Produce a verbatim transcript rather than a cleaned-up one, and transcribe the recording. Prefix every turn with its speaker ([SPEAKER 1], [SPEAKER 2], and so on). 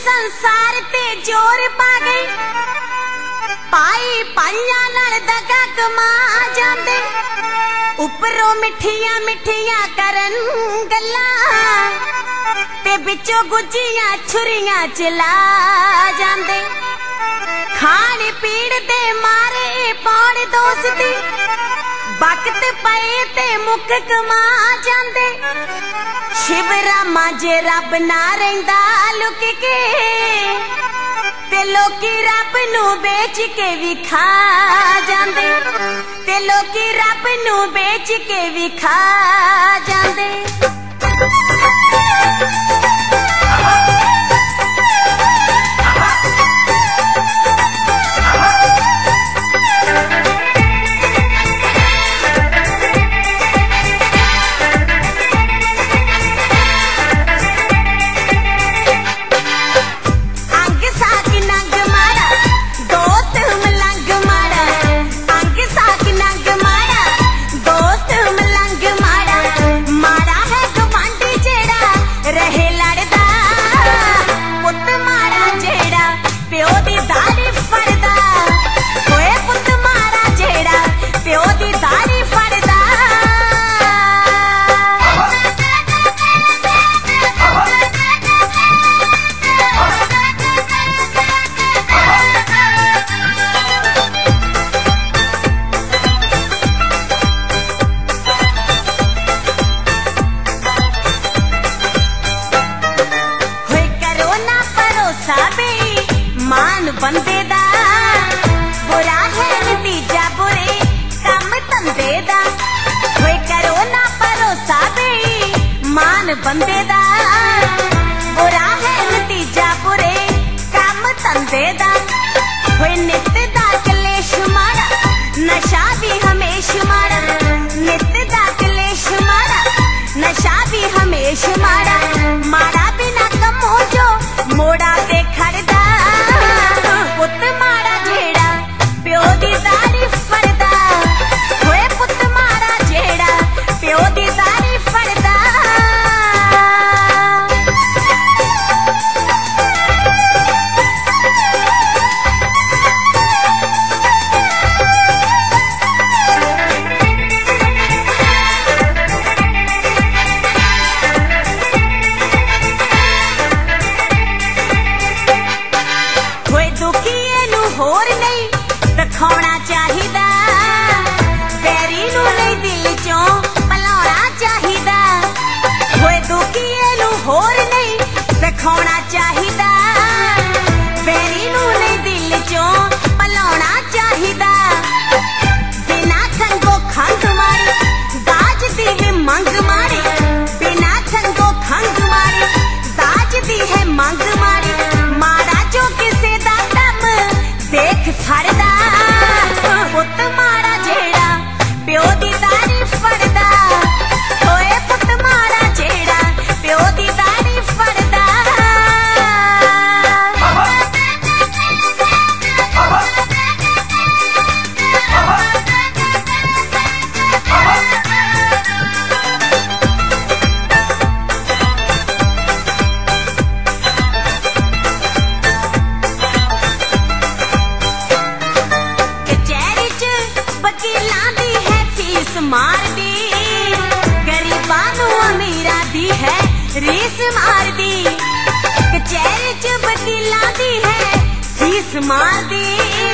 [SPEAKER 1] संसार ते जोर पा गई, पाई पाइया नाल दगा कमा जांदे, उपरों मिठिया मिठिया करन गल्लां ते बिचों गुजियां छुरियां चला जांदे। खाण पीड़ दे मारे पौड़ दोस्ती, वक्त पे ते मुक कमा जांदे। शिवरा मांजे रब ना रहिंदा लुक के, ते लोकी रब नू बेच के भी खा जांदे, ते लोकी रब नू बेच के भी खा जांदे। बंदे दा बुरा है नतीजा बुरे कम धंधे दा, होए करो ना भरोसा बे मान बंदे दा, बुरा है नतीजा बुरे कम धंधे दा। होए नित दा कलेश माड़ा, नशा भी हमेश माड़ा, नित दा कलेश माड़ा, नशा भी हमेश माड़ा। माड़ा बिना कमो जो मोड़ा दे खड़दा, पुत माड़ा जेड़ा प्यो दी दाढ़ी फड़दा, होए पुत माड़ा जेड़ा प्यो दी दाढ़ी फड़दा। होए दुखिए नू होर नहीं दिखाना चाहिदा, बैरी नू नहीं दिल चों भलाउणा चाहिदा। होए दुखिए नू होर नहीं दिखाना चाहिदा, बैरी नू नहीं दिल चों भलाउणा चाहिदा। बिना खंगो खंग मारे दाज दी है मंग मारे, बिना खंगो खंग मारे दाज दी है मंग मारे। माड़ा जो किसे दा दम देख छड़दा, पुत माड़ा जेड़ा प्यो दी दाढ़ी फड़दा, होए पुत माड़ा जेड़ा प्यो दी दाढ़ी फड़दा। कचहरी च वकीलां दी है फीस मार दी, गरीबां नू अमीरां दी है रीस मार दी। कचहरी च वकीलां दी है फीस मार दी,